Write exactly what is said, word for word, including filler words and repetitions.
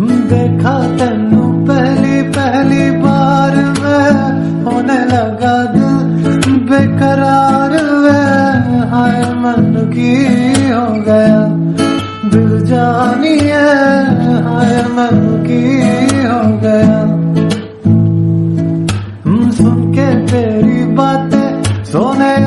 देखा तेनू पहली पहली बार में होने लगा दिल बेकरार में। हाय मन की हो गया दिल जानिए, हाय मन की हो गया। सुन के तेरी बातें सोने